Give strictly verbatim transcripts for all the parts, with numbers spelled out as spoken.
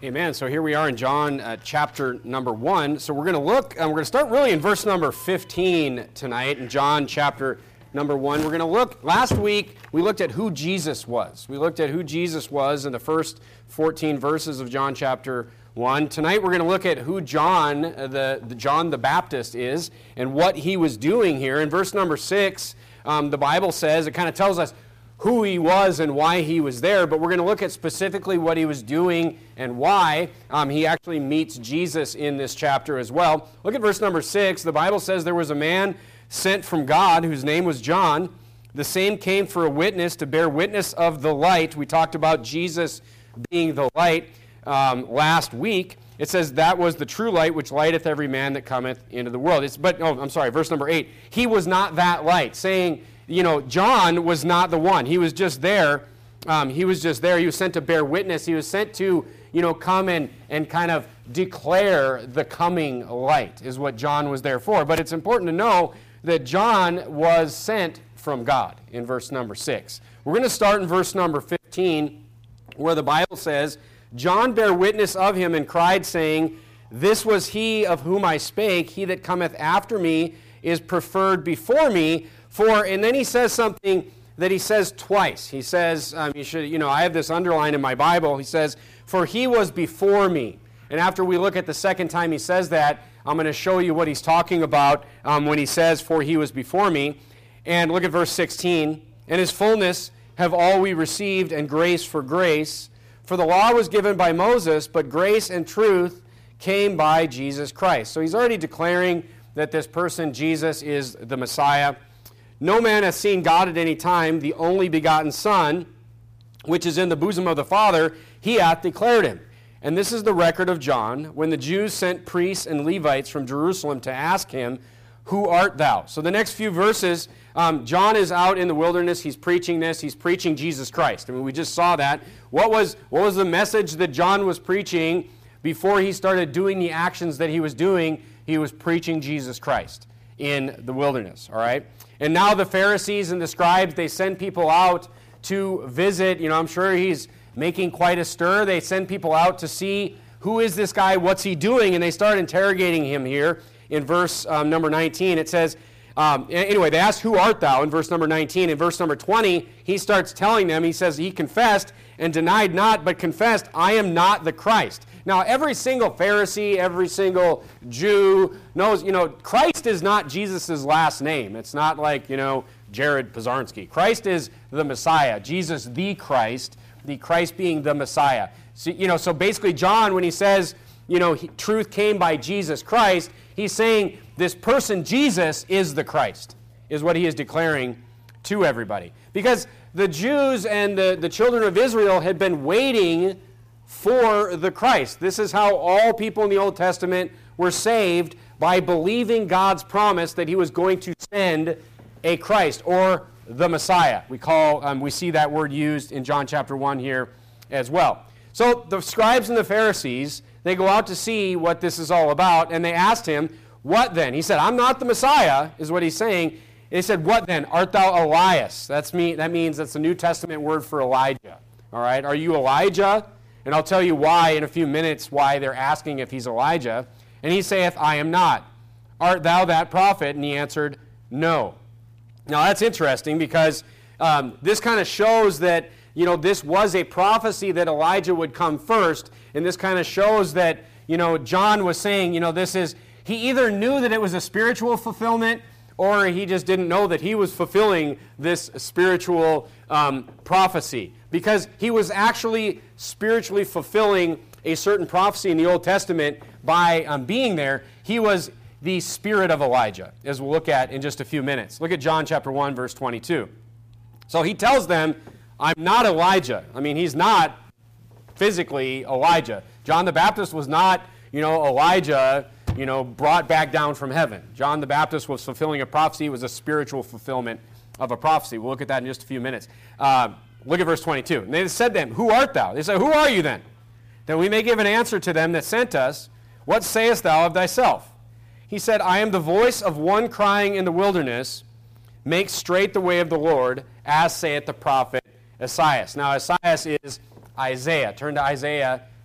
Amen. So here we are in John uh, chapter number one. So we're going to look, and we're going to start really in verse number fifteen tonight in John chapter number one. We're going to look, last week we looked at who Jesus was. We looked at who Jesus was in the first fourteen verses of John chapter one. Tonight we're going to look at who John, uh, the, the John the Baptist is and what he was doing here. In verse number six, um, the Bible says, it kind of tells us who he was and why he was there, but we're going to look at specifically what he was doing and why. Um, he actually meets Jesus in this chapter as well. Look at verse number six. The Bible says there was a man sent from God whose name was John. The same came for a witness to bear witness of the light. We talked about Jesus being the light um, last week. It says that was the true light which lighteth every man that cometh into the world. It's, but, oh, I'm sorry, verse number eight. He was not that light, saying, you know, John was not the one. He was just there. Um, he was just there. He was sent to bear witness. He was sent to, you know, come and, and kind of declare the coming light is what John was there for. But it's important to know that John was sent from God in verse number six. We're going to start in verse number fifteen, where the Bible says, John bare witness of him and cried, saying, This was he of whom I spake. He that cometh after me is preferred before me. For, and then he says something that he says twice. He says, um, you should, you know, I have this underlined in my Bible. He says, for he was before me. And after we look at the second time he says that, I'm going to show you what he's talking about um, when he says, for he was before me. And look at verse sixteen. And his fullness have all we received, and grace for grace. For the law was given by Moses, but grace and truth came by Jesus Christ. So he's already declaring that this person, Jesus, is the Messiah. No man hath seen God at any time. The only begotten Son, which is in the bosom of the Father, he hath declared him. And this is the record of John, when the Jews sent priests and Levites from Jerusalem to ask him, Who art thou? So the next few verses, um, John is out in the wilderness. He's preaching this. He's preaching Jesus Christ. I mean, we just saw that. What was, what was the message that John was preaching before he started doing the actions that he was doing? He was preaching Jesus Christ in the wilderness, all right? And now the Pharisees and the scribes, they send people out to visit. You know, I'm sure he's making quite a stir. They send people out to see, who is this guy, what's he doing? And they start interrogating him here in verse um, number nineteen. It says, um, anyway, they ask, who art thou? In verse number nineteen. In verse number twenty, he starts telling them, he says, he confessed and denied not, but confessed, I am not the Christ. Now, every single Pharisee, every single Jew knows, you know, Christ is not Jesus' last name. It's not like, you know, Jared Pozarnsky. Christ is the Messiah. Jesus, the Christ, the Christ being the Messiah. So, you know, so basically John, when he says, you know, he, truth came by Jesus Christ, he's saying this person, Jesus, is the Christ, is what he is declaring to everybody. Because the Jews and the, the children of Israel had been waiting for the Christ. This is how all people in the Old Testament were saved, by believing God's promise that he was going to send a Christ, or the Messiah. We call, um, we see that word used in John chapter one here as well. So the scribes and the Pharisees, they go out to see what this is all about, and they asked him, what then? He said, I'm not the Messiah, is what he's saying. They said, what then? Art thou Elias? That's me. That means that's the New Testament word for Elijah. All right? Are you Elijah? And I'll tell you why in a few minutes, why they're asking if he's Elijah. And he saith, I am not. Art thou that prophet? And he answered, no. Now that's interesting, because um, this kind of shows that, you know, this was a prophecy that Elijah would come first. And this kind of shows that, you know, John was saying, you know, this is, he either knew that it was a spiritual fulfillment, or he just didn't know that he was fulfilling this spiritual um, prophecy. Because he was actually spiritually fulfilling a certain prophecy in the Old Testament by um, being there. He was the spirit of Elijah, as we'll look at in just a few minutes. Look at John chapter one, verse twenty-two. So he tells them, I'm not Elijah. I mean, he's not physically Elijah. John the Baptist was not, you know, Elijah, you know, brought back down from heaven. John the Baptist was fulfilling a prophecy. It was a spiritual fulfillment of a prophecy. We'll look at that in just a few minutes. Uh, look at verse twenty-two. And they said to them, who art thou? They said, who are you then? That we may give an answer to them that sent us. What sayest thou of thyself? He said, I am the voice of one crying in the wilderness, make straight the way of the Lord, as saith the prophet Esaias. Now, Esaias is Isaiah. Turn to Isaiah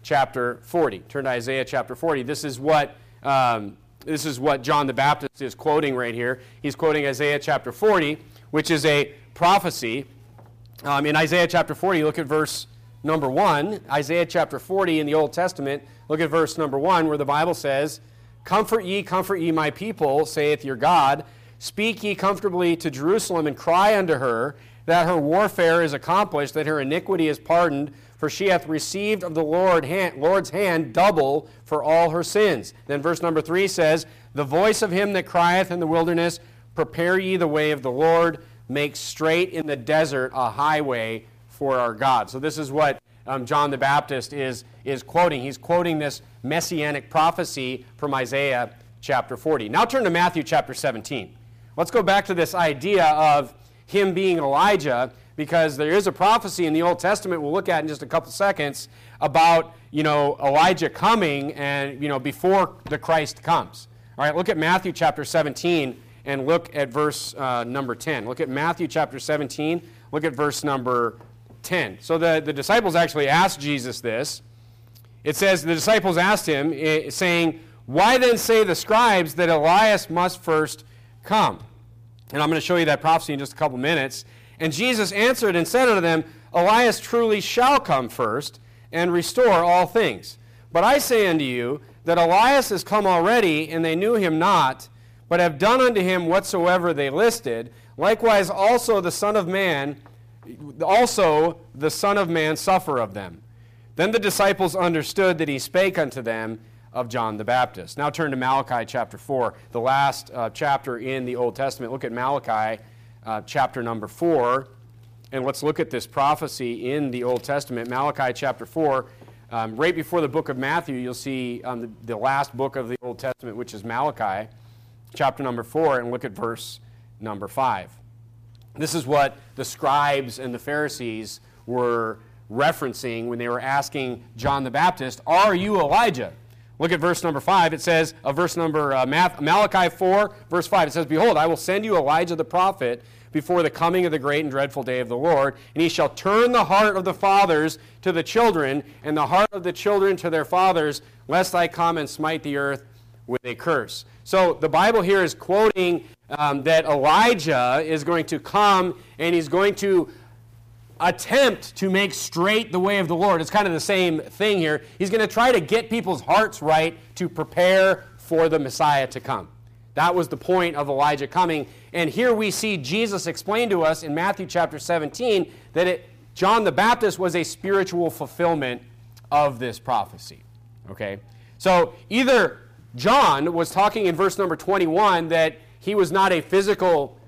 chapter forty. Turn to Isaiah chapter forty. This is what um, this is what John the Baptist is quoting right here. He's quoting Isaiah chapter forty, which is a prophecy. Um, in Isaiah chapter forty, look at verse number one. Isaiah chapter forty in the Old Testament, look at verse number one, where the Bible says, "Comfort ye, comfort ye my people, saith your God. Speak ye comfortably to Jerusalem, and cry unto her, that her warfare is accomplished, that her iniquity is pardoned, for she hath received of the Lord hand, Lord's hand double for all her sins." Then verse number three says, "The voice of him that crieth in the wilderness, prepare ye the way of the Lord, make straight in the desert a highway for our God." So this is what um, John the Baptist is, is quoting. He's quoting this messianic prophecy from Isaiah chapter forty. Now turn to Matthew chapter seventeen. Let's go back to this idea of him being Elijah, because there is a prophecy in the Old Testament we'll look at in just a couple seconds about, you know, Elijah coming and, you know, before the Christ comes. All right, look at Matthew chapter seventeen and look at verse uh, number ten. Look at Matthew chapter seventeen, look at verse number ten. So the, the disciples actually asked Jesus this. It says, the disciples asked him, eh, saying, "Why then say the scribes that Elias must first come?" And I'm going to show you that prophecy in just a couple minutes. "And Jesus answered and said unto them, Elias truly shall come first, and restore all things. But I say unto you, that Elias is come already, and they knew him not, but have done unto him whatsoever they listed. Likewise also the Son of Man, also the Son of Man suffer of them. Then the disciples understood that he spake unto them of John the Baptist." Now turn to Malachi chapter four, the last uh, chapter in the Old Testament. Look at Malachi uh, chapter number four, and let's look at this prophecy in the Old Testament. Malachi chapter four, um, right before the book of Matthew, you'll see um, the, the last book of the Old Testament, which is Malachi, chapter number four, and look at verse number five. This is what the scribes and the Pharisees were referencing when they were asking John the Baptist, "Are you Elijah?" Look at verse number five. It says, uh, verse number, uh, Malachi four, verse five, it says, "Behold, I will send you Elijah the prophet before the coming of the great and dreadful day of the Lord, and he shall turn the heart of the fathers to the children, and the heart of the children to their fathers, lest I come and smite the earth with a curse." So the Bible here is quoting um, that Elijah is going to come, and he's going to attempt to make straight the way of the Lord. It's kind of the same thing here. He's going to try to get people's hearts right to prepare for the Messiah to come. That was the point of Elijah coming. And here we see Jesus explain to us in Matthew chapter seventeen that it, John the Baptist was a spiritual fulfillment of this prophecy. Okay? So either John was talking in verse number twenty-one that he was not a physical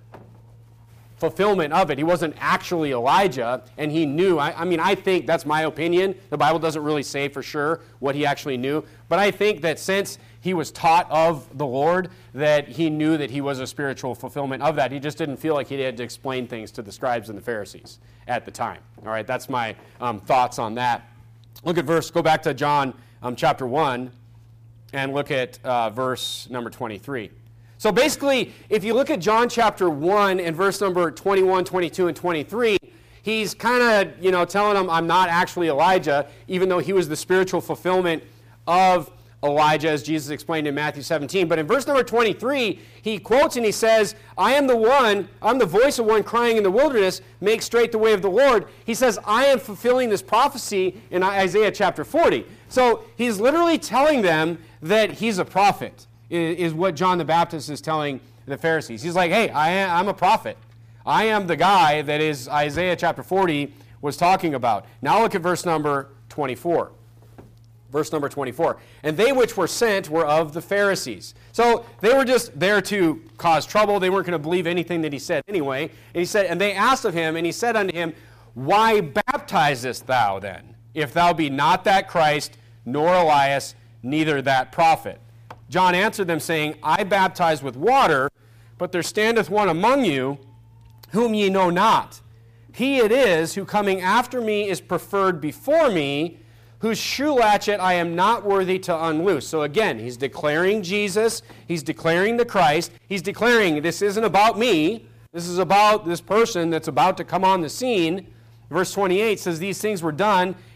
fulfillment of it. He wasn't actually Elijah, and he knew. I, I mean, I think that's my opinion. The Bible doesn't really say for sure what he actually knew, but I think that since he was taught of the Lord, that he knew that he was a spiritual fulfillment of that. He just didn't feel like he had to explain things to the scribes and the Pharisees at the time. All right, that's my um, thoughts on that. Look at verse, go back to John um, chapter one, and look at uh, verse number twenty-three. So basically, if you look at John chapter one and verse number twenty-one, twenty-two, and twenty-three, he's kind of, you know, telling them, I'm not actually Elijah, even though he was the spiritual fulfillment of Elijah, as Jesus explained in Matthew seventeen. But in verse number twenty-three, he quotes and he says, I am the one, I'm the voice of one crying in the wilderness, make straight the way of the Lord. He says, I am fulfilling this prophecy in Isaiah chapter forty. So he's literally telling them that he's a prophet, is what John the Baptist is telling the Pharisees. He's like, hey, I am, I'm a prophet. I am the guy that is Isaiah chapter forty was talking about. Now look at verse number twenty-four. Verse number twenty-four. And they which were sent were of the Pharisees. So they were just there to cause trouble. They weren't going to believe anything that he said anyway. And he said, and they asked of him, and he said unto him, Why baptizest thou then, if thou be not that Christ, nor Elias, neither that prophet? John answered them, saying, I baptize with water, but there standeth one among you, whom ye know not. He it is who coming after me is preferred before me, whose shoe latchet I am not worthy to unloose. So again, he's declaring Jesus. He's declaring the Christ. He's declaring this isn't about me. This is about this person that's about to come on the scene. Verse twenty-eight says, These things were done,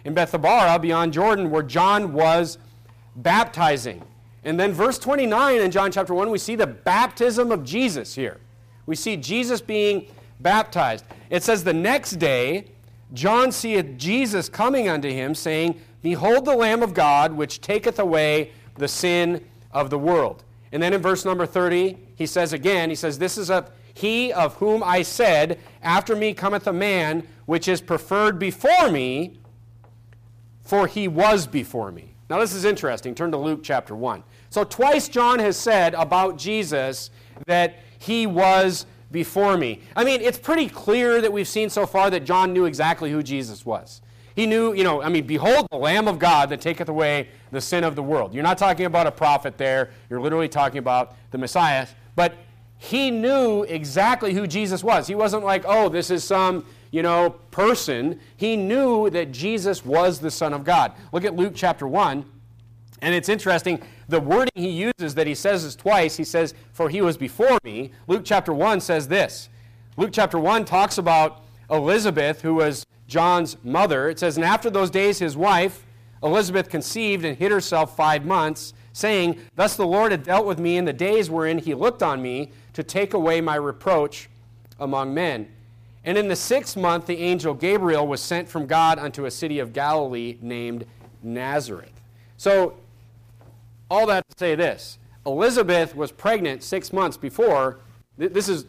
in Bethabara beyond Jordan where John was baptizing. And then verse twenty-nine in John chapter one, we see the baptism of Jesus here. We see Jesus being baptized. It says, the next day, John seeth Jesus coming unto him, saying, Behold the Lamb of God, which taketh away the sin of the world. And then in verse number thirty, he says again, he says, This is of he of whom I said, After me cometh a man, which is preferred before me, for he was before me. Now this is interesting. Turn to Luke chapter one. So twice John has said about Jesus that he was before me. I mean, it's pretty clear that we've seen so far that John knew exactly who Jesus was. He knew, you know, I mean, behold the Lamb of God that taketh away the sin of the world. You're not talking about a prophet there. You're literally talking about the Messiah. But he knew exactly who Jesus was. He wasn't like, oh, this is some, you know, person. He knew that Jesus was the Son of God. Look at Luke chapter one. And it's interesting, the wording he uses that he says is twice. He says, for he was before me. Luke chapter one says this. Luke chapter one talks about Elizabeth, who was John's mother. It says, and after those days his wife, Elizabeth, conceived and hid herself five months, saying, Thus the Lord had dealt with me in the days wherein he looked on me to take away my reproach among men. And in the sixth month the angel Gabriel was sent from God unto a city of Galilee named Nazareth. So, all that to say this, Elizabeth was pregnant six months before. This is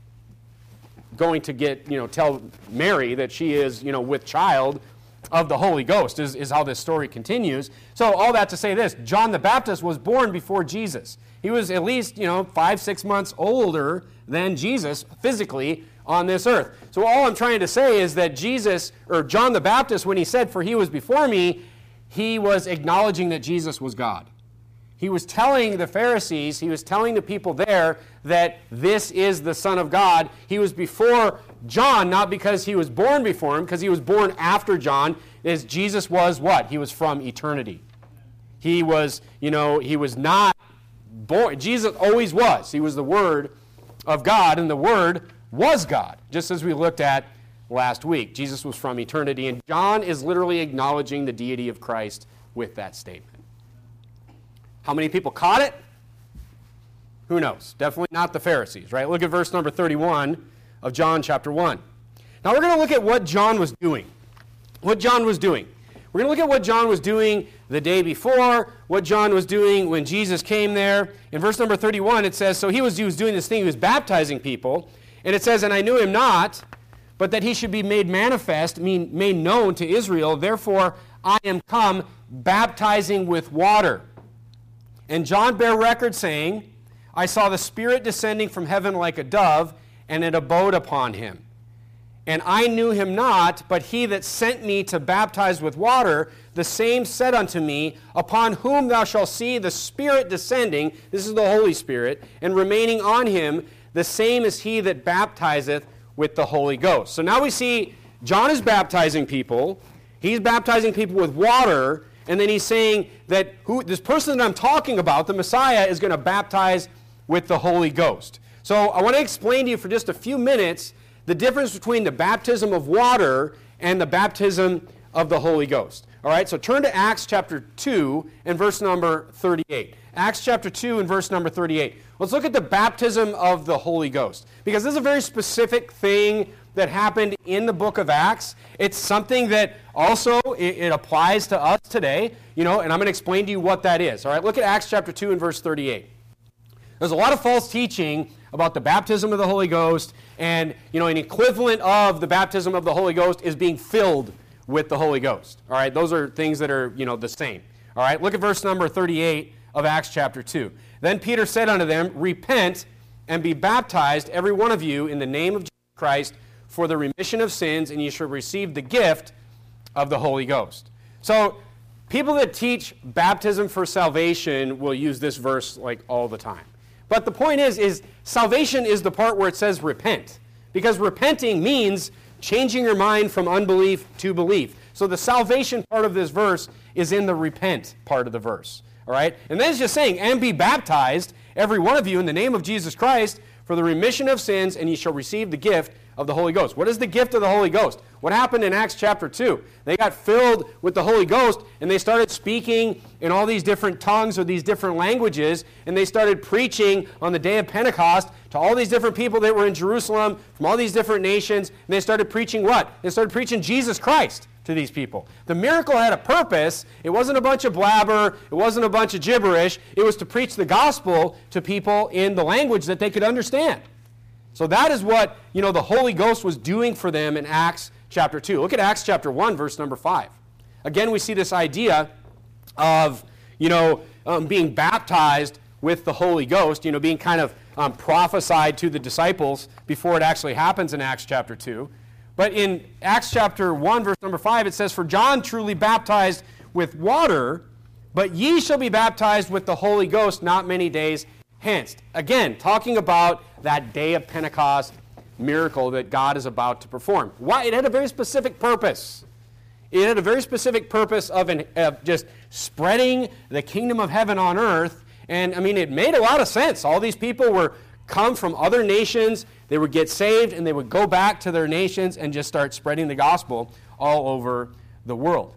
going to get, you know, tell Mary that she is, you know, with child of the Holy Ghost, is, is how this story continues. So all that to say this, John the Baptist was born before Jesus. He was at least, you know, five, six months older than Jesus physically on this earth. So all I'm trying to say is that Jesus, or John the Baptist, when he said, for he was before me, he was acknowledging that Jesus was God. He was telling the Pharisees, he was telling the people there that this is the Son of God. He was before John, not because he was born before him, because he was born after John, as Jesus was what? He was from eternity. He was, you know, he was not born. Jesus always was. He was the Word of God, and the Word was God, just as we looked at last week. Jesus was from eternity, and John is literally acknowledging the deity of Christ with that statement. How many people caught it? Who knows? Definitely not the Pharisees, right? Look at verse number thirty-one of John chapter one. Now we're going to look at what John was doing. What John was doing. We're going to look at what John was doing the day before, what John was doing when Jesus came there. In verse number thirty-one it says, so he was, he was doing this thing, he was baptizing people, and it says, and I knew him not, but that he should be made manifest, mean made known to Israel, therefore I am come baptizing with water. And John bare record, saying, I saw the Spirit descending from heaven like a dove, and it abode upon him. And I knew him not, but he that sent me to baptize with water, the same said unto me, upon whom thou shalt see the Spirit descending, this is the Holy Spirit, and remaining on him, the same is he that baptizeth with the Holy Ghost. So now we see John is baptizing people. He's baptizing people with water. And then he's saying that who, this person that I'm talking about, the Messiah, is going to baptize with the Holy Ghost. So I want to explain to you for just a few minutes the difference between the baptism of water and the baptism of the Holy Ghost. All right, so turn to Acts chapter two and verse number thirty-eight. Acts chapter two and verse number thirty-eight. Let's look at the baptism of the Holy Ghost, because this is a very specific thing that happened in the book of Acts. It's something that also it, it applies to us today, you know, and I'm going to explain to you what that is. All right, look at Acts chapter two and verse thirty-eight. There's a lot of false teaching about the baptism of the Holy Ghost, and, you know, an equivalent of the baptism of the Holy Ghost is being filled with the Holy Ghost. All right, those are things that are, you know, the same. All right, look at verse number thirty-eight of Acts chapter two. Then Peter said unto them, repent and be baptized, every one of you, in the name of Jesus Christ, for the remission of sins, and ye shall receive the gift of the Holy Ghost. So, people that teach baptism for salvation will use this verse like all the time. But the point is, is salvation is the part where it says repent. Because repenting means changing your mind from unbelief to belief. So the salvation part of this verse is in the repent part of the verse. All right? And then it's just saying, and be baptized, every one of you, in the name of Jesus Christ, for the remission of sins, and ye shall receive the gift of the Holy Ghost. What is the gift of the Holy Ghost? What happened in Acts chapter two? They got filled with the Holy Ghost, and they started speaking in all these different tongues or these different languages, and they started preaching on the day of Pentecost to all these different people that were in Jerusalem from all these different nations, and they started preaching what? They started preaching Jesus Christ to these people. The miracle had a purpose. It wasn't a bunch of blabber. It wasn't a bunch of gibberish. It was to preach the gospel to people in the language that they could understand. So that is what, you know, the Holy Ghost was doing for them in Acts chapter two. Look at Acts chapter one, verse number five. Again, we see this idea of, you know, um, being baptized with the Holy Ghost, you know, being kind of um, prophesied to the disciples before it actually happens in Acts chapter two. But in Acts chapter one, verse number five, it says, "For John truly baptized with water, but ye shall be baptized with the Holy Ghost not many days hence." Again, talking about that day of Pentecost miracle that God is about to perform. Why? It had a very specific purpose. It had a very specific purpose of, an, of just spreading the kingdom of heaven on earth. And, I mean, it made a lot of sense. All these people were come from other nations. They would get saved, and they would go back to their nations and just start spreading the gospel all over the world.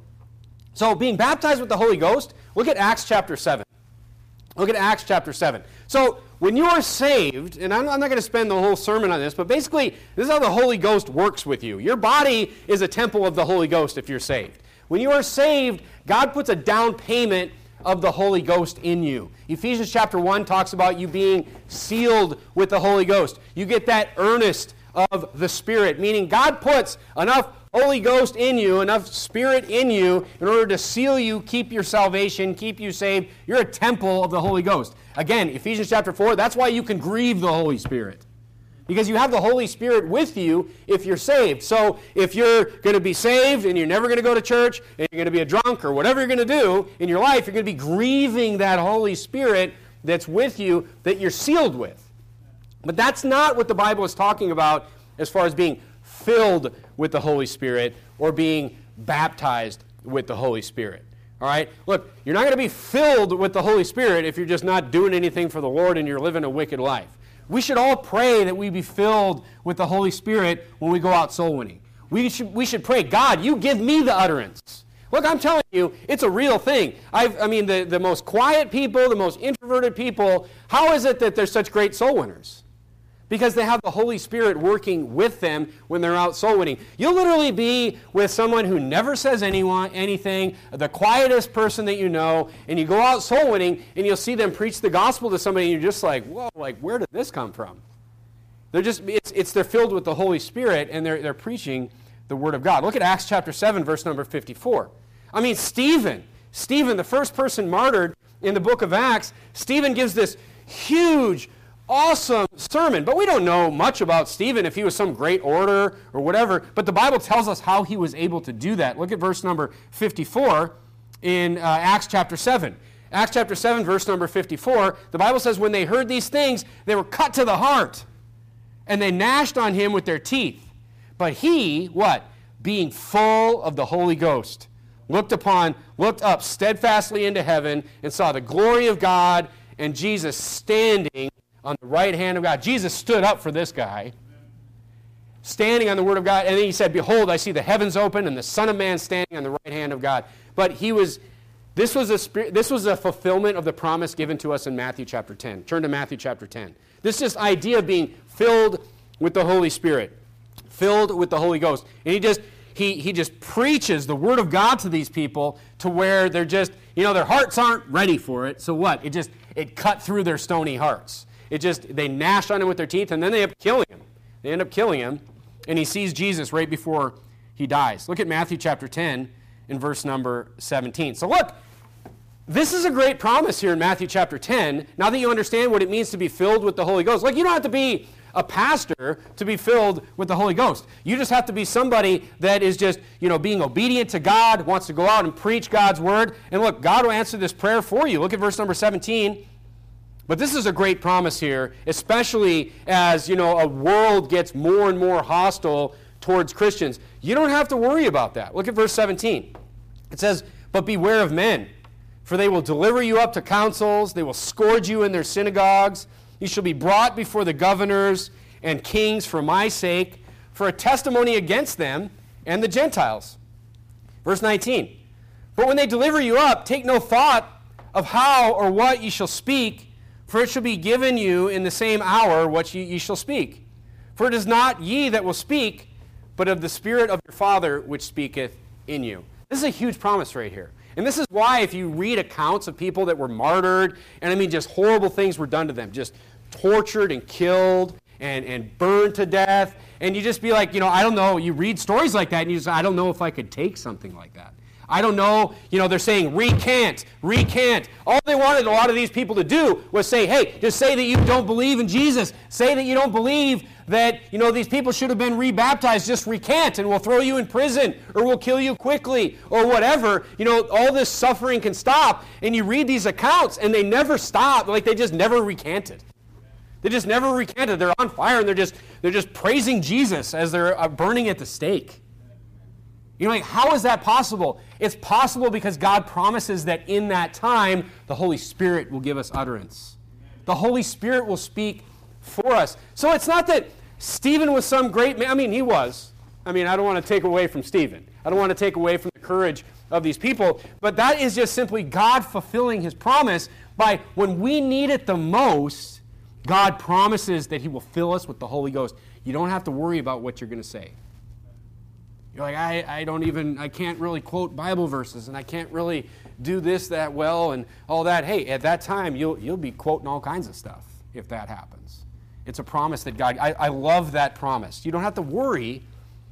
So being baptized with the Holy Ghost, look at Acts chapter seven. Look at Acts chapter seven. So when you are saved, and I'm, I'm not going to spend the whole sermon on this, but basically this is how the Holy Ghost works with you. Your body is a temple of the Holy Ghost if you're saved. When you are saved, God puts a down payment of the Holy Ghost in you. Ephesians chapter one talks about you being sealed with the Holy Ghost. You get that earnest of the Spirit, meaning God puts enough Holy Ghost in you, enough Spirit in you in order to seal you, keep your salvation, keep you saved. You're a temple of the Holy Ghost. Again, Ephesians chapter four, that's why you can grieve the Holy Spirit. Because you have the Holy Spirit with you if you're saved. So if you're going to be saved and you're never going to go to church and you're going to be a drunk or whatever you're going to do in your life, you're going to be grieving that Holy Spirit that's with you that you're sealed with. But that's not what the Bible is talking about as far as being filled with the Holy Spirit or being baptized with the Holy Spirit. All right? Look, you're not going to be filled with the Holy Spirit if you're just not doing anything for the Lord and you're living a wicked life. We should all pray that we be filled with the Holy Spirit when we go out soul winning. We should, we should pray, God, you give me the utterance. Look, I'm telling you, it's a real thing. I've, I mean, the, the most quiet people, the most introverted people, how is it that they're such great soul winners? Because they have the Holy Spirit working with them when they're out soul winning. You'll literally be with someone who never says anyone, anything, the quietest person that you know, and you go out soul winning, and you'll see them preach the gospel to somebody, and you're just like, whoa, like, where did this come from? They're just, it's, it's they're filled with the Holy Spirit, and they're, they're preaching the Word of God. Look at Acts chapter seven, verse number fifty-four. I mean, Stephen, Stephen, the first person martyred in the book of Acts, Stephen gives this huge, awesome sermon, but we don't know much about Stephen, if he was some great orator or whatever, but the Bible tells us how he was able to do that. Look at verse number fifty-four in uh, Acts chapter seven. Acts chapter seven, verse number fifty-four, the Bible says, when they heard these things, they were cut to the heart, and they gnashed on him with their teeth. But he, what? Being full of the Holy Ghost, looked upon, looked up steadfastly into heaven, and saw the glory of God and Jesus standing on the right hand of God. Jesus stood up for this guy, standing on the Word of God, and then he said, behold, I see the heavens open and the Son of Man standing on the right hand of God. But he was, this was a this was a fulfillment of the promise given to us in Matthew chapter ten. Turn to Matthew chapter ten. This is idea of being filled with the Holy Spirit, filled with the Holy Ghost. And he just, he, he just preaches the Word of God to these people to where they're just, you know, their hearts aren't ready for it. So what? It just, it cut through their stony hearts. It just, they gnashed on him with their teeth, and then they end up killing him. They end up killing him, and he sees Jesus right before he dies. Look at Matthew chapter ten in verse number seventeen. So look, this is a great promise here in Matthew chapter ten. Now that you understand what it means to be filled with the Holy Ghost. Like, you don't have to be a pastor to be filled with the Holy Ghost. You just have to be somebody that is just, you know, being obedient to God, wants to go out and preach God's word. And look, God will answer this prayer for you. Look at verse number seventeen. But this is a great promise here, especially as, you know, a world gets more and more hostile towards Christians. You don't have to worry about that. Look at verse seventeen. It says, but beware of men, for they will deliver you up to councils, they will scourge you in their synagogues, you shall be brought before the governors and kings for my sake, for a testimony against them and the Gentiles. Verse nineteen, but when they deliver you up, take no thought of how or what ye shall speak, for it shall be given you in the same hour what ye, ye shall speak. For it is not ye that will speak, but of the Spirit of your Father which speaketh in you. This is a huge promise right here. And this is why if you read accounts of people that were martyred, and I mean just horrible things were done to them, just tortured and killed and, and burned to death, and you just be like, you know, I don't know, you read stories like that, and you just, I don't know if I could take something like that. I don't know, you know, they're saying recant, recant. All they wanted a lot of these people to do was say, hey, just say that you don't believe in Jesus. Say that you don't believe that, you know, these people should have been rebaptized. Just recant and we'll throw you in prison or we'll kill you quickly or whatever. You know, all this suffering can stop. And you read these accounts and they never stop. Like they just never recanted. They just never recanted. They're on fire and they're just, they're just praising Jesus as they're uh, burning at the stake. You're like, how is that possible? It's possible because God promises that in that time, the Holy Spirit will give us utterance. The Holy Spirit will speak for us. So it's not that Stephen was some great man. I mean, he was. I mean, I don't want to take away from Stephen. I don't want to take away from the courage of these people. But that is just simply God fulfilling his promise by when we need it the most, God promises that he will fill us with the Holy Ghost. You don't have to worry about what you're going to say. You're like, I, I don't even, I can't really quote Bible verses, and I can't really do this that well and all that. Hey, at that time, you'll, you'll be quoting all kinds of stuff if that happens. It's a promise that God, I, I love that promise. You don't have to worry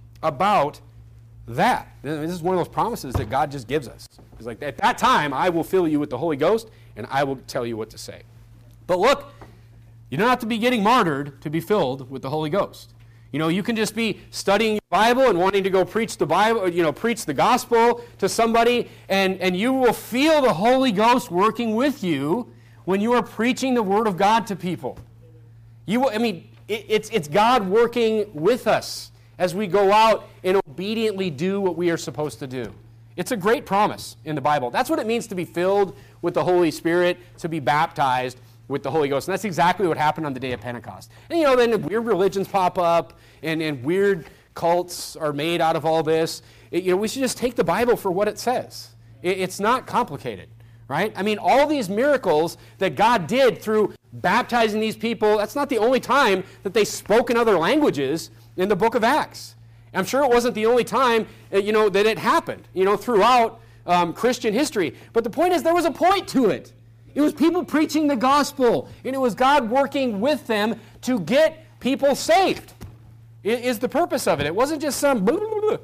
about that. This is one of those promises that God just gives us. It's like, at that time, I will fill you with the Holy Ghost, and I will tell you what to say. But look, you don't have to be getting martyred to be filled with the Holy Ghost. You know, you can just be studying your Bible and wanting to go preach the Bible, you know, preach the gospel to somebody, and, and you will feel the Holy Ghost working with you when you are preaching the Word of God to people. You will, I mean, it, it's, it's God working with us as we go out and obediently do what we are supposed to do. It's a great promise in the Bible. That's what it means to be filled with the Holy Spirit, to be baptized with the Holy Ghost. And that's exactly what happened on the day of Pentecost. And, you know, then weird religions pop up, and, and weird cults are made out of all this. It, you know, we should just take the Bible for what it says. It, it's not complicated, right? I mean, all these miracles that God did through baptizing these people, that's not the only time that they spoke in other languages in the book of Acts. I'm sure it wasn't the only time, you know, that it happened, you know, throughout um, Christian history. But the point is, there was a point to it. It was people preaching the gospel, and it was God working with them to get people saved. It is the purpose of it. It wasn't just some blah, blah, blah,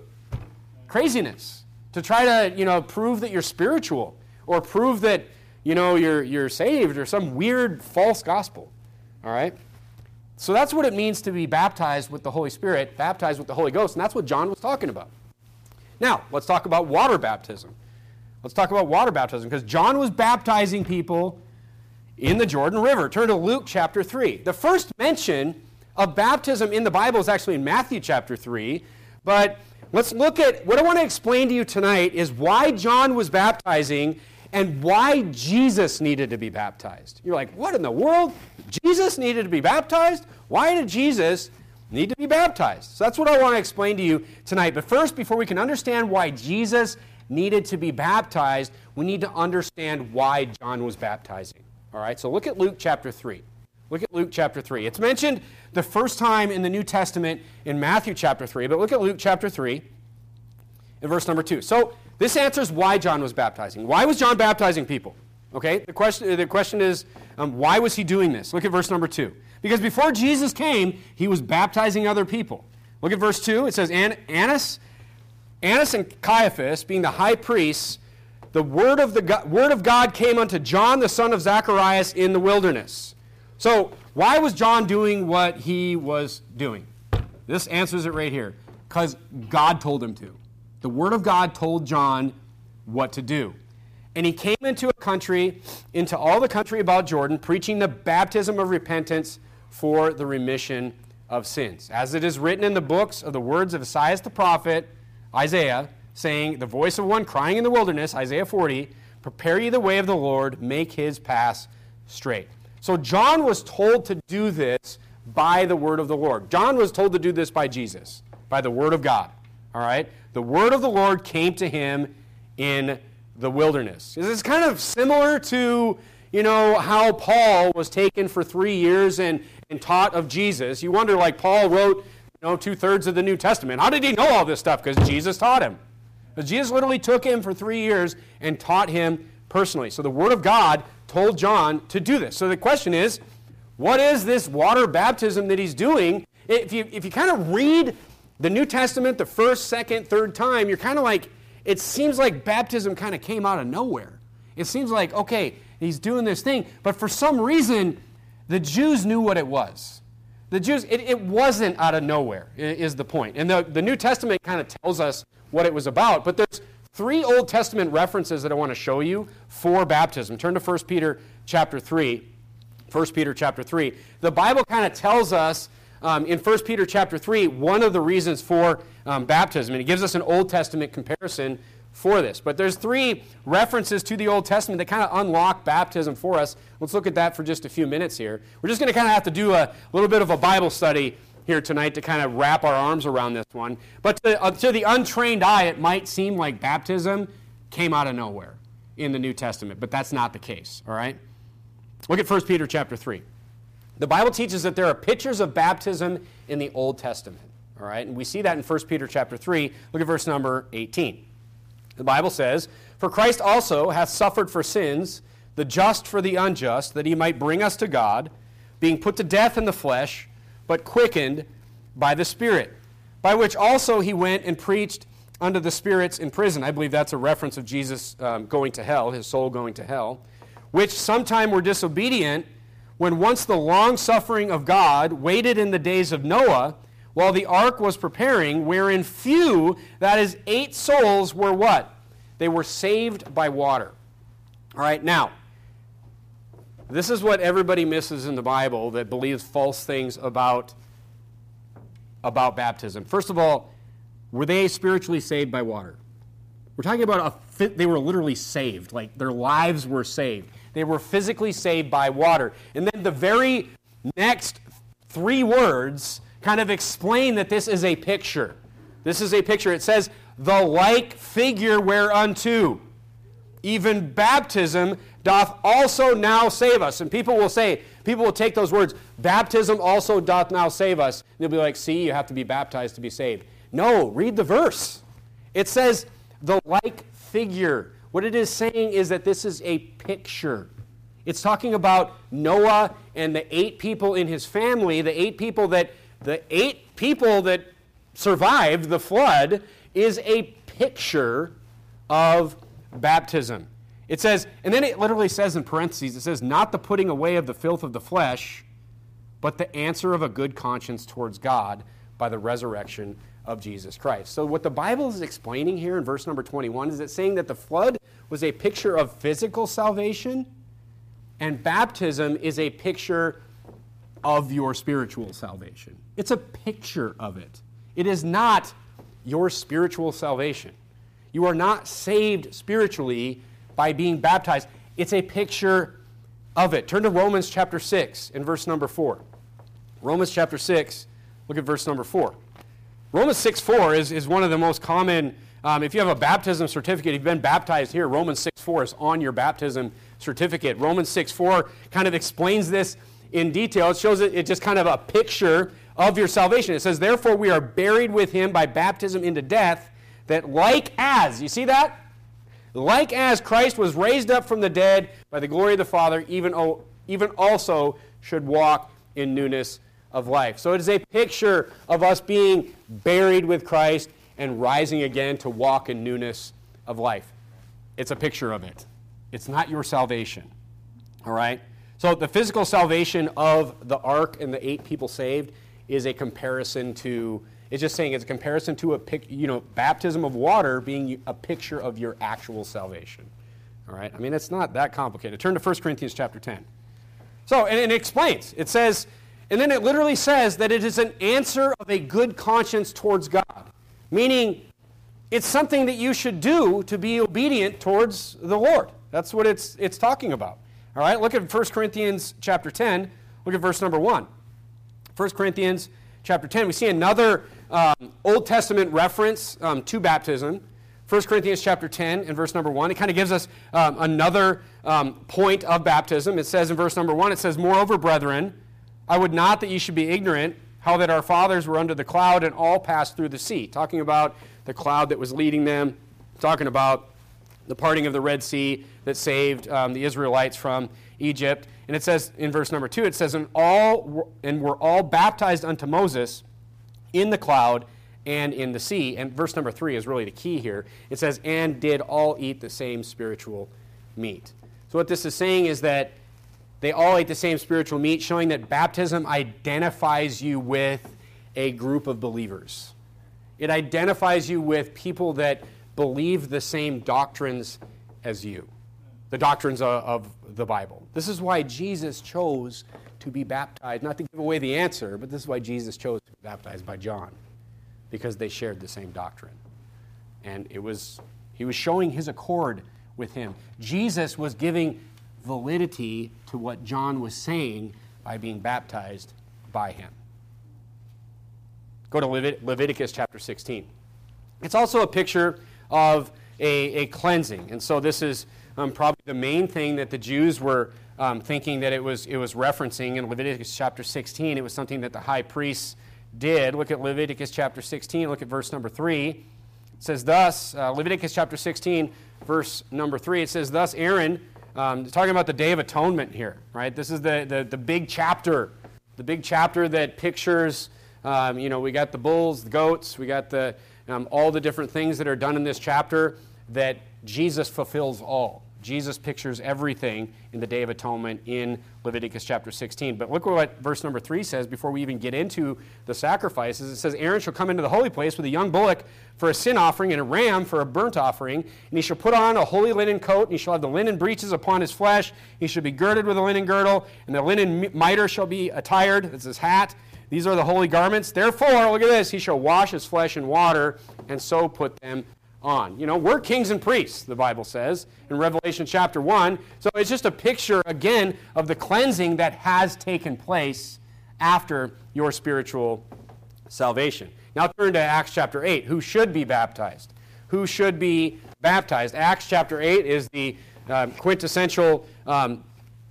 craziness to try to, you know, prove that you're spiritual or prove that, you know, you're you're saved or some weird false gospel. All right? So that's what it means to be baptized with the Holy Spirit, baptized with the Holy Ghost, and that's what John was talking about. Now, let's talk about water baptism. Let's talk about water baptism, because John was baptizing people in the Jordan River. Turn to Luke chapter three. The first mention of baptism in the Bible is actually in Matthew chapter three, but let's look at, what I want to explain to you tonight is why John was baptizing and why Jesus needed to be baptized. You're like, what in the world? Jesus needed to be baptized? Why did Jesus need to be baptized? So that's what I want to explain to you tonight. But first, before we can understand why Jesus needed to be baptized, we need to understand why John was baptizing. All right, so look at Luke chapter three. Look at Luke chapter three. It's mentioned the first time in the New Testament in Matthew chapter three, but look at Luke chapter three in verse number two. So this answers why John was baptizing. Why was John baptizing people? Okay, the question, the question is, um, why was he doing this? Look at verse number two. Because before Jesus came, he was baptizing other people. Look at verse two. It says, An- Annas, Annas and Caiaphas, being the high priests, the word of the God, word of God came unto John, the son of Zacharias, in the wilderness. So, why was John doing what he was doing? This answers it right here. Because God told him to. The word of God told John what to do. And he came into a country, into all the country about Jordan, preaching the baptism of repentance for the remission of sins. As it is written in the books of the words of Esaias the prophet, Isaiah, saying, the voice of one crying in the wilderness, Isaiah forty, prepare ye the way of the Lord, make his paths straight. So John was told to do this by the word of the Lord. John was told to do this by Jesus, by the word of God. All right? The word of the Lord came to him in the wilderness. It's kind of similar to, you know, how Paul was taken for three years and, and taught of Jesus. You wonder, like, Paul wrote, you know, two-thirds of the New Testament. How did he know all this stuff? Because Jesus taught him. But Jesus literally took him for three years and taught him personally. So the Word of God told John to do this. So the question is, what is this water baptism that he's doing? If you, if you kind of read the New Testament the first, second, third time, you're kind of like, it seems like baptism kind of came out of nowhere. It seems like, okay, he's doing this thing, but for some reason, the Jews knew what it was. The Jews, it, it wasn't out of nowhere, is the point. And the, the New Testament kind of tells us what it was about, but there's three Old Testament references that I want to show you for baptism. Turn to First Peter chapter three. First Peter chapter three. The Bible kind of tells us um, in First Peter chapter three one of the reasons for um, baptism, and it gives us an Old Testament comparison for this. But there's three references to the Old Testament that kind of unlock baptism for us. Let's look at that for just a few minutes here. We're just going to kind of have to do a little bit of a Bible study here tonight to kind of wrap our arms around this one. But to, uh, to the untrained eye, it might seem like baptism came out of nowhere in the New Testament, but that's not the case, all right? Look at First Peter chapter three. The Bible teaches that there are pictures of baptism in the Old Testament, all right? And we see that in First Peter chapter three. Look at verse number eighteen. The Bible says, "For Christ also hath suffered for sins, the just for the unjust, that he might bring us to God, being put to death in the flesh, but quickened by the Spirit, by which also he went and preached unto the spirits in prison." I believe that's a reference of Jesus um, going to hell, his soul going to hell, "which sometime were disobedient, when once the long-suffering of God waited in the days of Noah, while the ark was preparing, wherein few, that is, eight souls, were what? They were saved by water." All right, now, this is what everybody misses in the Bible that believes false things about, about baptism. First of all, were they spiritually saved by water? We're talking about a, they were literally saved, like their lives were saved. They were physically saved by water. And then the very next three words kind of explain that this is a picture. This is a picture. It says, "the like figure whereunto even baptism doth also now save us." And people will say, people will take those words, "baptism also doth now save us." And they'll be like, "See, you have to be baptized to be saved." No, read the verse. It says, "the like figure." What it is saying is that this is a picture. It's talking about Noah and the eight people in his family, the eight people that the eight people that survived the flood is a picture of baptism. It says, and then it literally says in parentheses, it says, "not the putting away of the filth of the flesh, but the answer of a good conscience towards God by the resurrection of Jesus Christ." So what the Bible is explaining here in verse number twenty-one is it's saying that the flood was a picture of physical salvation, and baptism is a picture of your spiritual salvation. It's a picture of it. It is not your spiritual salvation. You are not saved spiritually by being baptized. It's a picture of it. Turn to Romans chapter six and verse number four. Romans chapter six, look at verse number four. Romans six four is, is one of the most common, um, if you have a baptism certificate, if you've been baptized here, Romans six four is on your baptism certificate. Romans six four kind of explains this in detail. It shows it, it just kind of a picture of your salvation. It says, "Therefore we are buried with him by baptism into death, that like as," you see that? "Like as Christ was raised up from the dead by the glory of the Father, even, o- even also should walk in newness of life." So it is a picture of us being buried with Christ and rising again to walk in newness of life. It's a picture of it. It's not your salvation. All right? So the physical salvation of the ark and the eight people saved is a comparison to, it's just saying it's a comparison to a pic, you know, baptism of water being a picture of your actual salvation. All right? I mean, it's not that complicated. Turn to First Corinthians chapter ten. So, and, and it explains. It says, and then it literally says that it is an answer of a good conscience towards God. Meaning, it's something that you should do to be obedient towards the Lord. That's what it's it's talking about. All right, look at First Corinthians chapter ten. Look at verse number one. First Corinthians chapter ten, we see another um, Old Testament reference um, to baptism. First Corinthians chapter ten and verse number one, it kind of gives us um, another um, point of baptism. It says in verse number one, it says, "Moreover, brethren, I would not that ye should be ignorant how that our fathers were under the cloud and all passed through the sea." Talking about the cloud that was leading them, talking about the parting of the Red Sea that saved um, the Israelites from Egypt. And it says in verse number two, it says, and all and were all baptized unto Moses in the cloud and in the sea. And verse number three is really the key here. It says, and did all eat the same spiritual meat. So what this is saying is that they all ate the same spiritual meat, showing that baptism identifies you with a group of believers. It identifies you with people that believe the same doctrines as you, the doctrines of, of the Bible. This is why Jesus chose to be baptized, not to give away the answer, but this is why Jesus chose to be baptized by John, because they shared the same doctrine. And it was he was showing his accord with him. Jesus was giving validity to what John was saying by being baptized by him. Go to Levit- Leviticus chapter sixteen. It's also a picture of a, a cleansing. And so this is um, probably the main thing that the Jews were um, thinking that it was, it was referencing in Leviticus chapter sixteen. It was something that the high priests did. Look at Leviticus chapter sixteen. Look at verse number three. It says thus, uh, Leviticus chapter sixteen, verse number three. It says, thus Aaron, um, talking about the Day of Atonement here, right? This is the, the, the big chapter, the big chapter that pictures, um, you know, we got the bulls, the goats, we got the um, all the different things that are done in this chapter that Jesus fulfills all. Jesus pictures everything in the Day of Atonement in Leviticus chapter sixteen. But look what verse number three says before we even get into the sacrifices. It says, Aaron shall come into the holy place with a young bullock for a sin offering and a ram for a burnt offering. And he shall put on a holy linen coat, and he shall have the linen breeches upon his flesh. He shall be girded with a linen girdle, and the linen mitre shall be attired. That's his hat. These are the holy garments. Therefore, look at this, he shall wash his flesh in water, and so put them on. You know, we're kings and priests, the Bible says in Revelation chapter one. So it's just a picture, again, of the cleansing that has taken place after your spiritual salvation. Now turn to Acts chapter eight. Who should be baptized? Who should be baptized? Acts chapter eight is the um, quintessential um,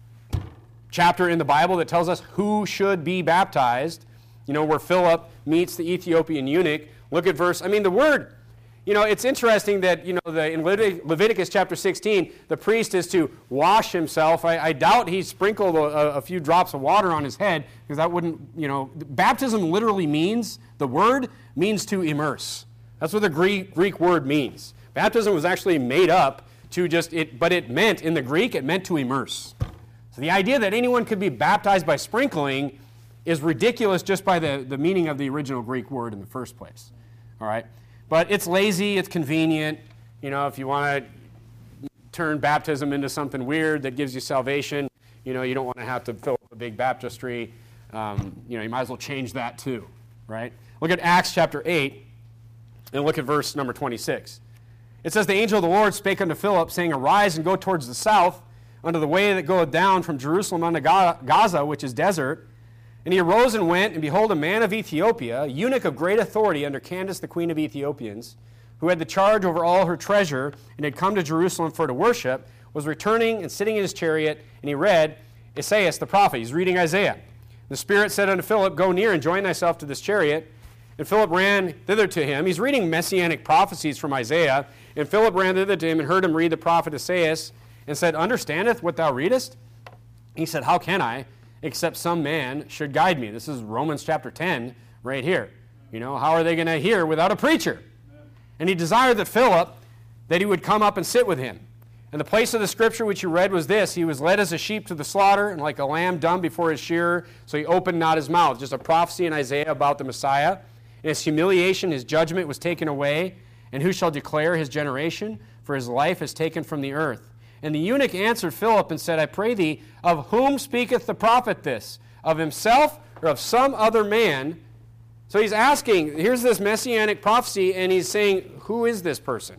chapter in the Bible that tells us who should be baptized. You know, where Philip meets the Ethiopian eunuch. Look at verse, I mean, the word, you know, it's interesting that, you know, the, in Leviticus chapter sixteen, the priest is to wash himself. I, I doubt he sprinkled a, a few drops of water on his head, because that wouldn't, you know, baptism literally means, the word means to immerse. That's what the Greek, Greek word means. Baptism was actually made up to just, it, but it meant, in the Greek, it meant to immerse. So the idea that anyone could be baptized by sprinkling is ridiculous just by the, the meaning of the original Greek word in the first place. All right? But it's lazy, it's convenient. You know, if you want to turn baptism into something weird that gives you salvation, you know, you don't want to have to fill up a big baptistry. Um, you know, you might as well change that too, right? Look at Acts chapter eight, and look at verse number twenty-six. It says, the angel of the Lord spake unto Philip, saying, arise and go towards the south, unto the way that goeth down from Jerusalem unto Gaza, which is desert. And he arose and went, and behold, a man of Ethiopia, a eunuch of great authority under Candace, the queen of Ethiopians, who had the charge over all her treasure, and had come to Jerusalem for to worship, was returning and sitting in his chariot, and he read Esaias the prophet. He's reading Isaiah. The Spirit said unto Philip, go near and join thyself to this chariot. And Philip ran thither to him. He's reading messianic prophecies from Isaiah. And Philip ran thither to him and heard him read the prophet Esaias, and said, understandeth what thou readest? He said, how can I, except some man should guide me? This is Romans chapter ten right here. You know, how are they going to hear without a preacher? And he desired that Philip, that he would come up and sit with him. And the place of the scripture which you read was this, he was led as a sheep to the slaughter, and like a lamb dumb before his shearer, so he opened not his mouth. Just a prophecy in Isaiah about the Messiah. In his humiliation, his judgment was taken away. And who shall declare his generation? For his life is taken from the earth. And the eunuch answered Philip and said, I pray thee, of whom speaketh the prophet this? Of himself or of some other man? So he's asking, here's this messianic prophecy, and he's saying, who is this person?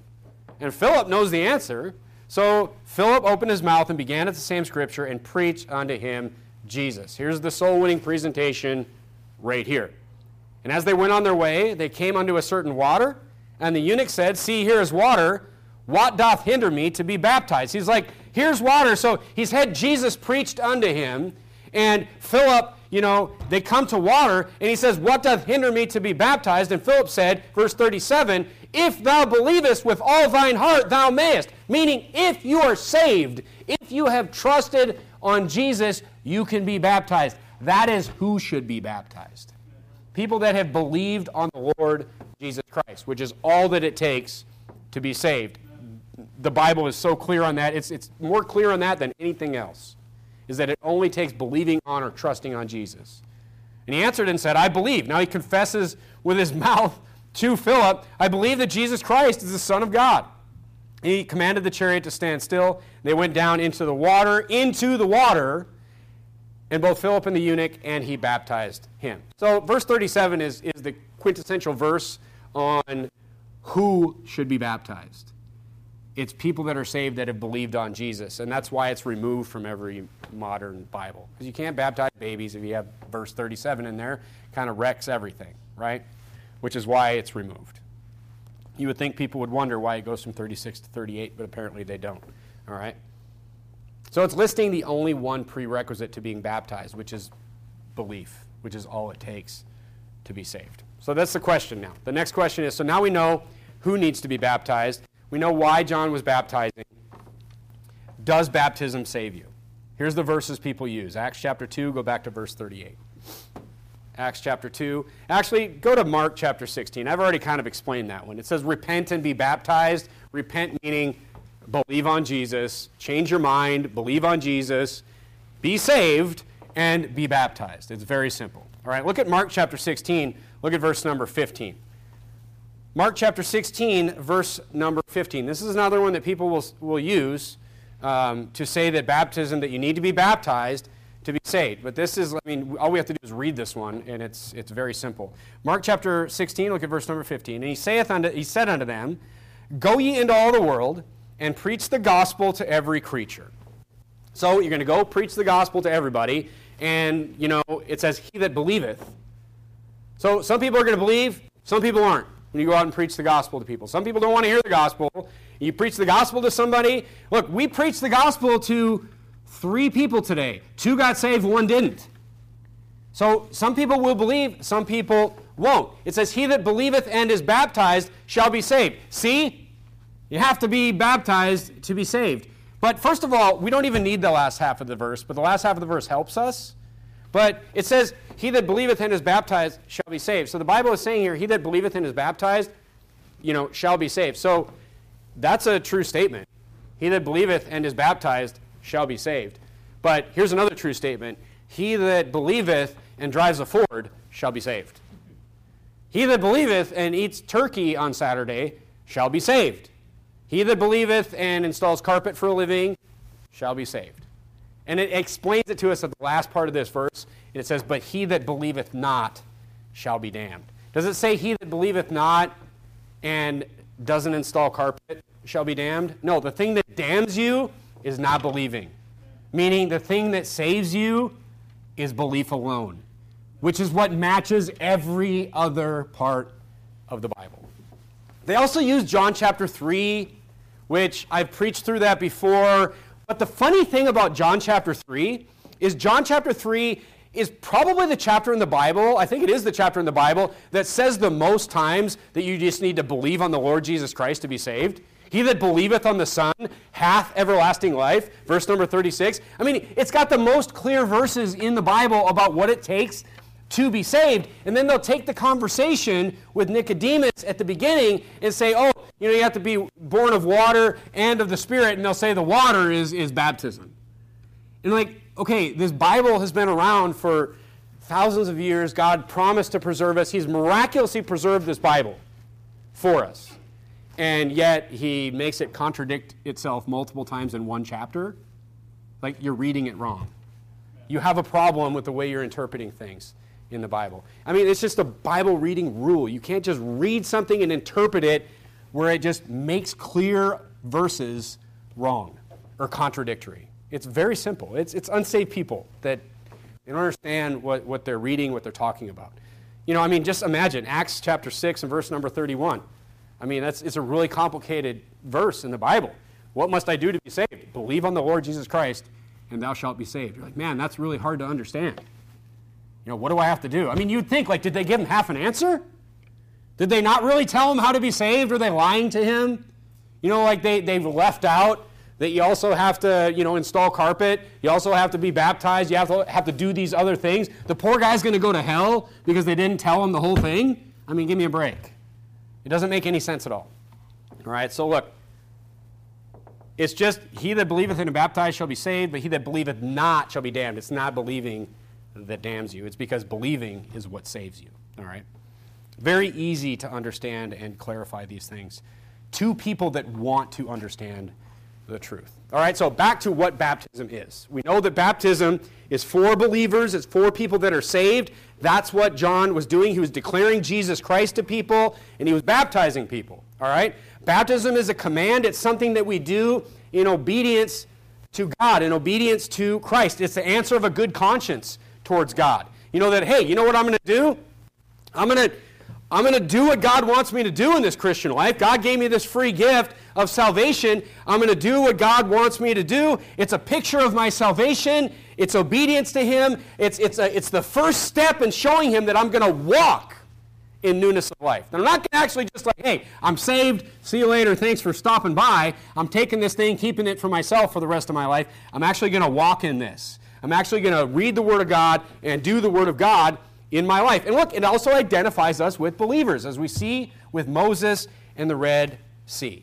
And Philip knows the answer. So Philip opened his mouth and began at the same scripture and preached unto him Jesus. Here's the soul-winning presentation right here. And as they went on their way, they came unto a certain water, and the eunuch said, See, here is water. What doth hinder me to be baptized? He's like, here's water. So he's had Jesus preached unto him, and Philip, you know, they come to water, and he says, What doth hinder me to be baptized? And Philip said, verse thirty-seven, If thou believest with all thine heart, thou mayest. Meaning, if you are saved, if you have trusted on Jesus, you can be baptized. That is who should be baptized. People that have believed on the Lord Jesus Christ, which is all that it takes to be saved. The Bible is so clear on that. It's, it's more clear on that than anything else, is that it only takes believing on or trusting on Jesus. And he answered and said, I believe. Now he confesses with his mouth to Philip, I believe that Jesus Christ is the Son of God. And he commanded the chariot to stand still. They went down into the water, into the water, and both Philip and the eunuch, and he baptized him. So verse thirty-seven is, is the quintessential verse on who should be baptized. It's people that are saved that have believed on Jesus, and that's why it's removed from every modern Bible. Because you can't baptize babies if you have verse thirty-seven in there. It kind of wrecks everything, right? Which is why it's removed. You would think people would wonder why it goes from thirty-six to thirty-eight, but apparently they don't, all right? So it's listing the only one prerequisite to being baptized, which is belief, which is all it takes to be saved. So that's the question now. The next question is, so now we know who needs to be baptized. We know why John was baptizing. Does baptism save you? Here's the verses people use. Acts chapter two, go back to verse thirty-eight. Acts chapter two. Actually, go to Mark chapter sixteen. I've already kind of explained that one. It says, repent and be baptized. Repent meaning believe on Jesus, change your mind, believe on Jesus, be saved, and be baptized. It's very simple. All right, look at Mark chapter sixteen. Look at verse number fifteen. Mark chapter sixteen, verse number fifteen. This is another one that people will, will use um, to say that baptism, that you need to be baptized to be saved. But this is, I mean, all we have to do is read this one, and it's it's very simple. Mark chapter sixteen, look at verse number fifteen. And he saith unto, he said unto them, Go ye into all the world, and preach the gospel to every creature. So you're going to go preach the gospel to everybody, and, you know, it says, he that believeth. So some people are going to believe, some people aren't, when you go out and preach the gospel to people. Some people don't want to hear the gospel. You preach the gospel to somebody. Look, we preached the gospel to three people today. Two got saved, one didn't. So some people will believe, some people won't. It says, he that believeth and is baptized shall be saved. See? You have to be baptized to be saved. But first of all, we don't even need the last half of the verse, but the last half of the verse helps us. But it says, he that believeth and is baptized shall be saved. So the Bible is saying here, he that believeth and is baptized, you know, shall be saved. So that's a true statement. He that believeth and is baptized shall be saved. But here's another true statement. He that believeth and drives a Ford shall be saved. He that believeth and eats turkey on Saturday shall be saved. He that believeth and installs carpet for a living shall be saved. And it explains it to us at the last part of this verse. And it says, but he that believeth not shall be damned. Does it say he that believeth not and doesn't install carpet shall be damned? No, the thing that damns you is not believing. Meaning the thing that saves you is belief alone, which is what matches every other part of the Bible. They also use John chapter three, which I've preached through that before. But the funny thing about John chapter three is John chapter three is probably the chapter in the Bible, I think it is the chapter in the Bible, that says the most times that you just need to believe on the Lord Jesus Christ to be saved. He that believeth on the Son hath everlasting life, verse number thirty-six. I mean, it's got the most clear verses in the Bible about what it takes to be saved. And then they'll take the conversation with Nicodemus at the beginning and say, oh, you know, you have to be born of water and of the Spirit. And they'll say the water is, is baptism. And like, okay, this Bible has been around for thousands of years. God promised to preserve us. He's miraculously preserved this Bible for us. And yet he makes it contradict itself multiple times in one chapter. Like, you're reading it wrong. You have a problem with the way you're interpreting things in the Bible. I mean, it's just a Bible reading rule. You can't just read something and interpret it where it just makes clear verses wrong or contradictory. It's very simple. It's, it's unsaved people that They don't understand what, what they're reading, what they're talking about. You know, I mean, just imagine Acts chapter six and verse number thirty-one. I mean, that's it's a really complicated verse in the Bible. What must I do to be saved? Believe on the Lord Jesus Christ, and thou shalt be saved. You're like, man, that's really hard to understand. You know, what do I have to do? I mean, you'd think, like, did they give him half an answer? Did they not really tell him how to be saved? Are they lying to him? You know, like they, they've left out that you also have to, you know, install carpet. You also have to be baptized. You have to have to do these other things. The poor guy's going to go to hell because they didn't tell him the whole thing? I mean, give me a break. It doesn't make any sense at all. All right, so look. It's just, he that believeth and is baptized shall be saved, but he that believeth not shall be damned. It's not believing that damns you. It's because believing is what saves you. All right? Very easy to understand and clarify these things to people that want to understand the truth. All right, so back to what baptism is. We know that baptism is for believers. It's for people that are saved. That's what John was doing. He was declaring Jesus Christ to people, and he was baptizing people. All right? Baptism is a command. It's something that we do in obedience to God, in obedience to Christ. It's the answer of a good conscience towards God. You know that, hey, you know what I'm going to do? I'm going to I'm going to do what God wants me to do in this Christian life. God gave me this free gift of salvation. I'm going to do what God wants me to do. It's a picture of my salvation. It's obedience to him. It's, it's, a, it's the first step in showing him that I'm going to walk in newness of life. And I'm not going to actually just like, hey, I'm saved. See you later. Thanks for stopping by. I'm taking this thing, keeping it for myself for the rest of my life. I'm actually going to walk in this. I'm actually going to read the Word of God and do the Word of God in my life. And look, it also identifies us with believers, as we see with Moses and the Red Sea.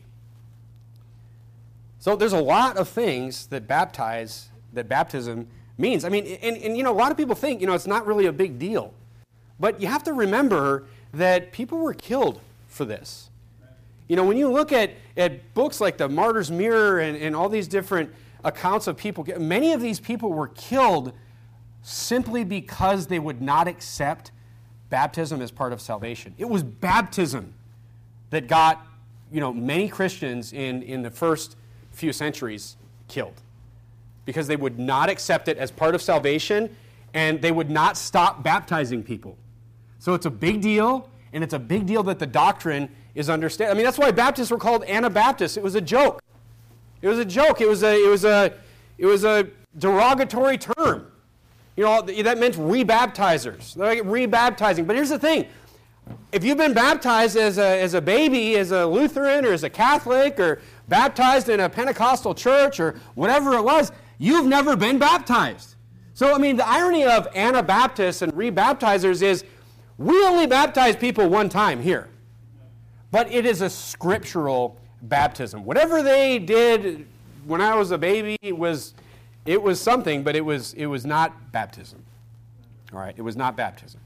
So there's a lot of things that baptize, that baptism means. I mean, and, and you know, a lot of people think, you know, it's not really a big deal. But you have to remember that people were killed for this. You know, when you look at, at books like the Martyr's Mirror and, and all these different accounts of people, many of these people were killed simply because they would not accept baptism as part of salvation. It was baptism that got, you know, many Christians in, in the first few centuries killed because they would not accept it as part of salvation, and they would not stop baptizing people. So it's a big deal, and it's a big deal that the doctrine is understood. I mean, that's why Baptists were called Anabaptists. It was a joke. It was a joke. It was a it was a it was a derogatory term. You know, that meant rebaptizers. They're like rebaptizing. But here's the thing. If you've been baptized as a, as a baby, as a Lutheran or as a Catholic, or baptized in a Pentecostal church or whatever it was, you've never been baptized. So, I mean, the irony of Anabaptists and rebaptizers is we only baptize people one time here. But it is a scriptural baptism. Whatever they did when I was a baby was... It was something, but it was it was not baptism. All right, it was not baptism.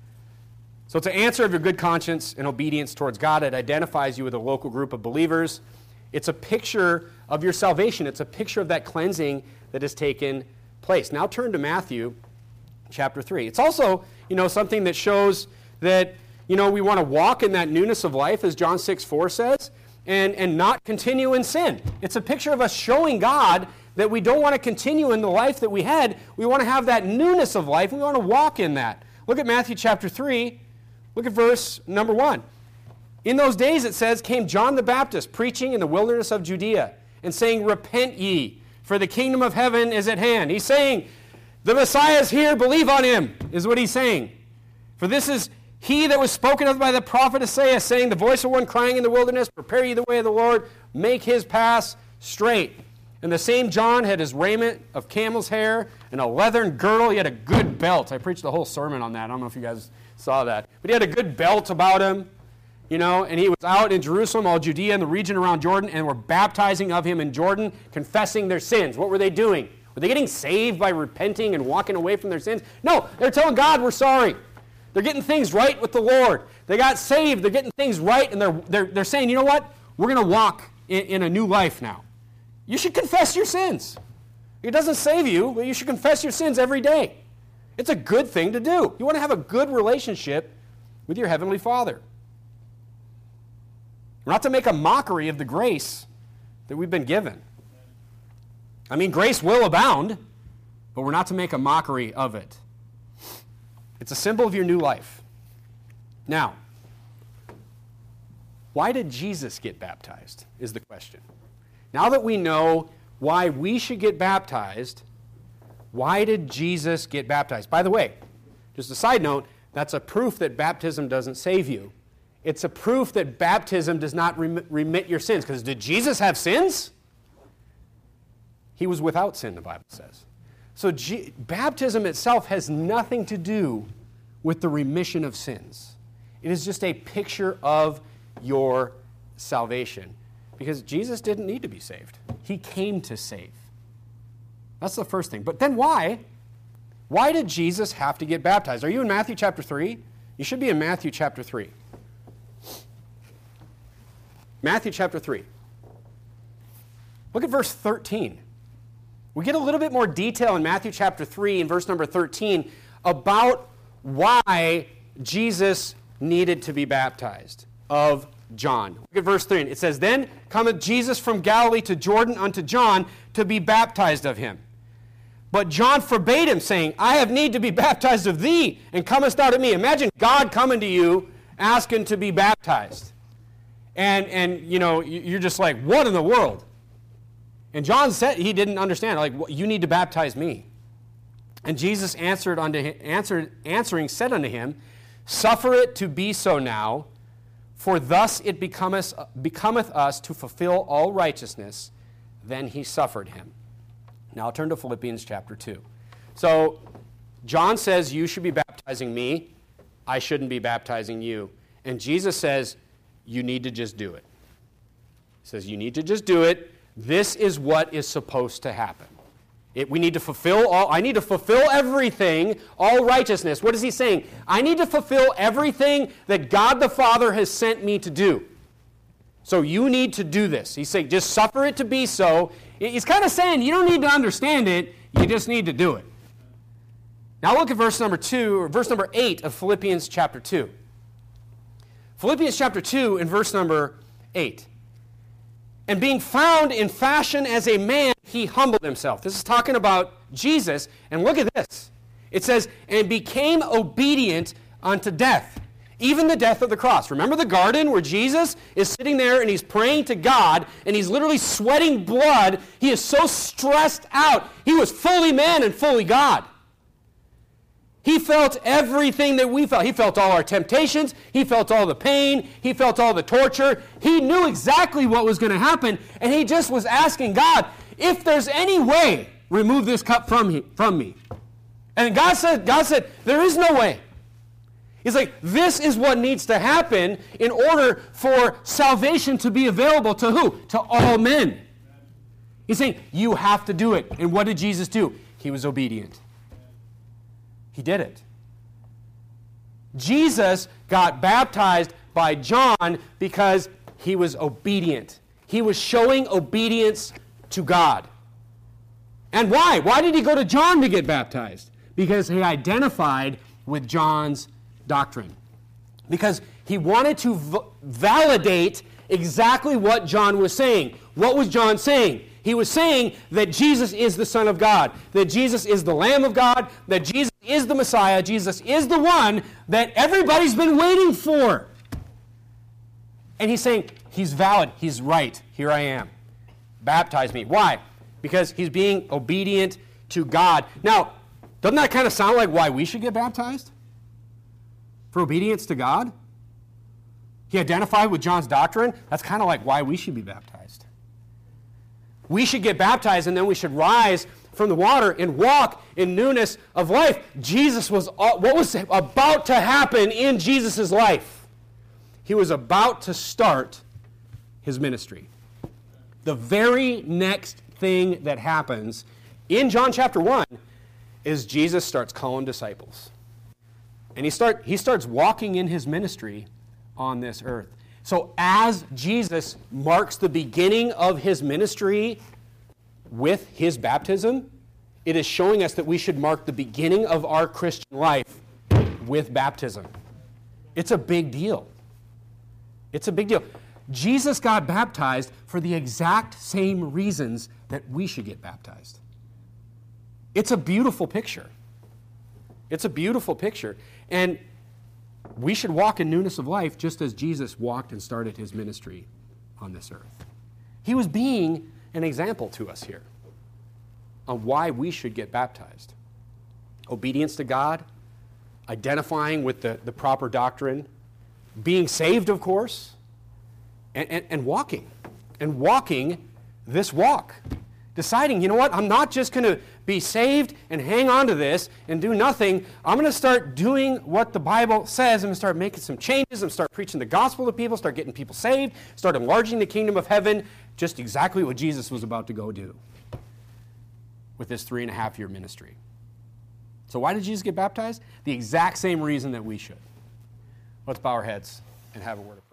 So it's an answer of your good conscience and obedience towards God. It identifies you with a local group of believers. It's a picture of your salvation. It's a picture of that cleansing that has taken place. Now turn to Matthew chapter three. It's also, you know, something that shows that, you know, we want to walk in that newness of life, as John six four says, and, and not continue in sin. It's a picture of us showing God that we don't want to continue in the life that we had. We want to have that newness of life. We want to walk in that. Look at Matthew chapter three. Look at verse number one. In those days, it says, came John the Baptist preaching in the wilderness of Judea and saying, repent ye, for the kingdom of heaven is at hand. He's saying, the Messiah is here, believe on him, is what he's saying. For this is he that was spoken of by the prophet Isaiah, saying, the voice of one crying in the wilderness, prepare ye the way of the Lord, make his paths straight. And the same John had his raiment of camel's hair and a leathern girdle. He had a good belt. I preached a whole sermon on that. I don't know if you guys saw that. But he had a good belt about him, you know, and he was out in Jerusalem, all Judea and the region around Jordan, and were baptizing of him in Jordan, confessing their sins. What were they doing? Were they getting saved by repenting and walking away from their sins? No, they're telling God, we're sorry. They're getting things right with the Lord. They got saved. They're getting things right, and they're, they're, they're saying, you know what? We're going to walk in, in a new life now. You should confess your sins. It doesn't save you, but you should confess your sins every day. It's a good thing to do. You want to have a good relationship with your Heavenly Father. We're not to make a mockery of the grace that we've been given. I mean, grace will abound, but we're not to make a mockery of it. It's a symbol of your new life. Now, why did Jesus get baptized is the question. Now that we know why we should get baptized, why did Jesus get baptized? By the way, just a side note, that's a proof that baptism doesn't save you. It's a proof that baptism does not rem- remit your sins. Because did Jesus have sins? He was without sin, the Bible says. So G- baptism itself has nothing to do with the remission of sins. It is just a picture of your salvation. Because Jesus didn't need to be saved. He came to save. That's the first thing. But then why? Why did Jesus have to get baptized? Are you in Matthew chapter three? You should be in Matthew chapter three. Matthew chapter three. Look at verse thirteen. We get a little bit more detail in Matthew chapter three and verse number thirteen about why Jesus needed to be baptized of John. Look at verse three. It says, "Then cometh Jesus from Galilee to Jordan unto John to be baptized of him. But John forbade him, saying, I have need to be baptized of thee, and comest thou to me." Imagine God coming to you asking to be baptized. And, and you know, you're just like, what in the world? And John said he didn't understand. Like, you need to baptize me. And Jesus answered unto him, answered, answering said unto him, "Suffer it to be so now, for thus it becometh, becometh us to fulfill all righteousness." Then he suffered him. Now turn to Philippians chapter two. So John says, you should be baptizing me. I shouldn't be baptizing you. And Jesus says, you need to just do it. He says, you need to just do it. This is what is supposed to happen. It, we need to fulfill all, I need to fulfill everything, all righteousness. What is he saying? I need to fulfill everything that God the Father has sent me to do. So you need to do this. He's saying, just suffer it to be so. He's kind of saying, you don't need to understand it, you just need to do it. Now look at verse number two, or verse number eight of Philippians chapter two. Philippians chapter two and verse number eight. "And being found in fashion as a man, he humbled himself." This is talking about Jesus. And look at this. It says, "And became obedient unto death, even the death of the cross." Remember the garden where Jesus is sitting there and he's praying to God and he's literally sweating blood. He is so stressed out. He was fully man and fully God. He felt everything that we felt. He felt all our temptations. He felt all the pain. He felt all the torture. He knew exactly what was going to happen, and he just was asking God, if there's any way, remove this cup from, he, from me. And God said, God said, there is no way. He's like, this is what needs to happen in order for salvation to be available to who? To all men. He's saying, you have to do it. And what did Jesus do? He was obedient. He did it. Jesus got baptized by John because he was obedient. He was showing obedience to God. And why? Why did he go to John to get baptized? Because he identified with John's doctrine. Because he wanted to v- validate exactly what John was saying. What was John saying? He was saying that Jesus is the Son of God, that Jesus is the Lamb of God, that Jesus is the Messiah, Jesus is the one that everybody's been waiting for. And he's saying, he's valid, he's right, here I am. Baptize me. Why? Because he's being obedient to God. Now, doesn't that kind of sound like why we should get baptized? For obedience to God? He identified with John's doctrine. That's kind of like why we should be baptized. We should get baptized and then we should rise from the water and walk in newness of life. Jesus was, what was about to happen in Jesus' life? He was about to start his ministry. The very next thing that happens in John chapter one is Jesus starts calling disciples. And he, start, he starts walking in his ministry on this earth. So as Jesus marks the beginning of his ministry with his baptism, it is showing us that we should mark the beginning of our Christian life with baptism. It's a big deal. It's a big deal. Jesus got baptized for the exact same reasons that we should get baptized. It's a beautiful picture. It's a beautiful picture. And we should walk in newness of life just as Jesus walked and started his ministry on this earth. He was being an example to us here on why we should get baptized. Obedience to God, identifying with the, the proper doctrine, being saved, of course, and, and, and walking. And walking this walk. Deciding, you know what, I'm not just going to be saved and hang on to this and do nothing. I'm going to start doing what the Bible says. I'm going to start making some changes. I'm going to start preaching the gospel to people, start getting people saved, start enlarging the kingdom of heaven, just exactly what Jesus was about to go do with this three and a half year ministry. So why did Jesus get baptized? The exact same reason that we should. Let's bow our heads and have a word of prayer.